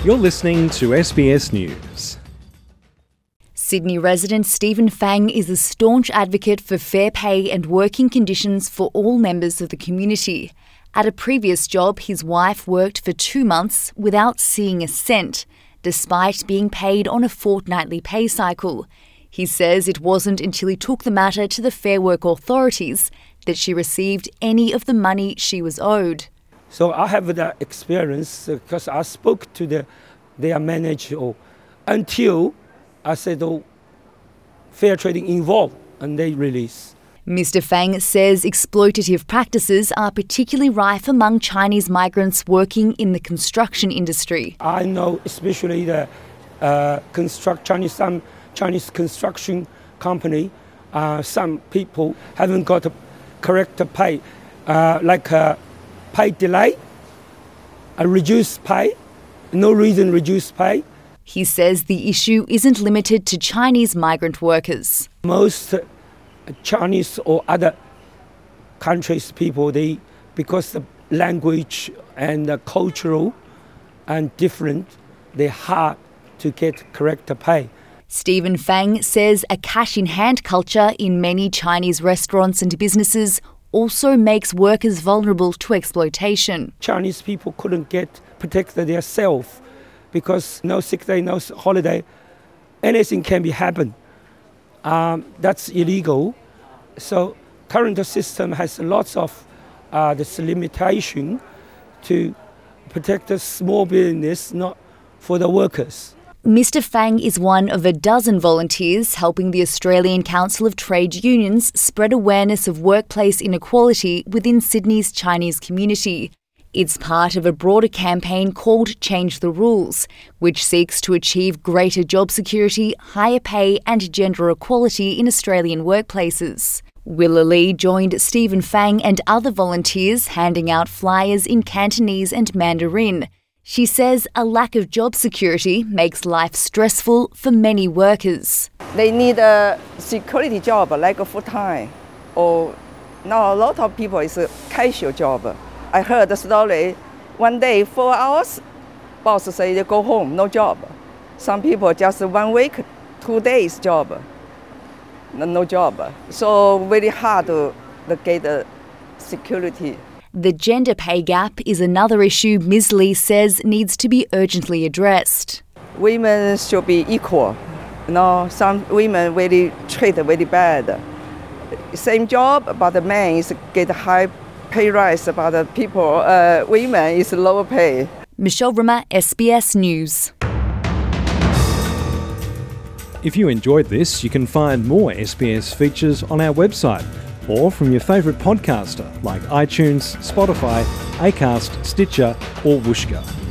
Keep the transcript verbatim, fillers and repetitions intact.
You're listening to S B S News. Sydney resident Stephen Fang is a staunch advocate for fair pay and working conditions for all members of the community. At a previous job, his wife worked for two months without seeing a cent, despite being paid on a fortnightly pay cycle. He says it wasn't until he took the matter to the Fair Work authorities that she received any of the money she was owed. So I have that experience because I spoke to the, their manager until I said, oh, fair trading involved, and they release. Mister Fang says exploitative practices are particularly rife among Chinese migrants working in the construction industry. I know especially the uh, construct Chinese, some Chinese construction company, uh, some people haven't got a correct pay, uh, like a pay delay, a reduced pay, no reason reduced pay. He says the issue isn't limited to Chinese migrant workers. Most Chinese or other countries people, they because the language and the cultural and different, they're hard to get correct pay. Stephen Fang says a cash-in-hand culture in many Chinese restaurants and businesses also makes workers vulnerable to exploitation. Chinese people couldn't get protect themselves because no sick day, no holiday, anything can be happen. Um, that's illegal. So current system has lots of uh, this limitation to protect the small business, not for the workers. Mister Fang is one of a dozen volunteers helping the Australian Council of Trade Unions spread awareness of workplace inequality within Sydney's Chinese community. It's part of a broader campaign called Change the Rules, which seeks to achieve greater job security, higher pay and gender equality in Australian workplaces. Willa Lee joined Stephen Fang and other volunteers handing out flyers in Cantonese and Mandarin. She says a lack of job security makes life stressful for many workers. They need a security job like a full-time, or now a lot of people it's a casual job. I heard the story, one day, four hours, boss say they go home, no job. Some people just one week, two days job, no job. So very hard to get the security. The gender pay gap is another issue Miz Lee says needs to be urgently addressed. Women should be equal. You know, some women really treat very bad. Same job, but the men is get high pay rise, but the people, uh, women is lower pay. Michelle Rimmer, S B S News. If you enjoyed this, you can find more S B S features on our website or from your favourite podcaster like iTunes, Spotify, Acast, Stitcher or Whooshkaa.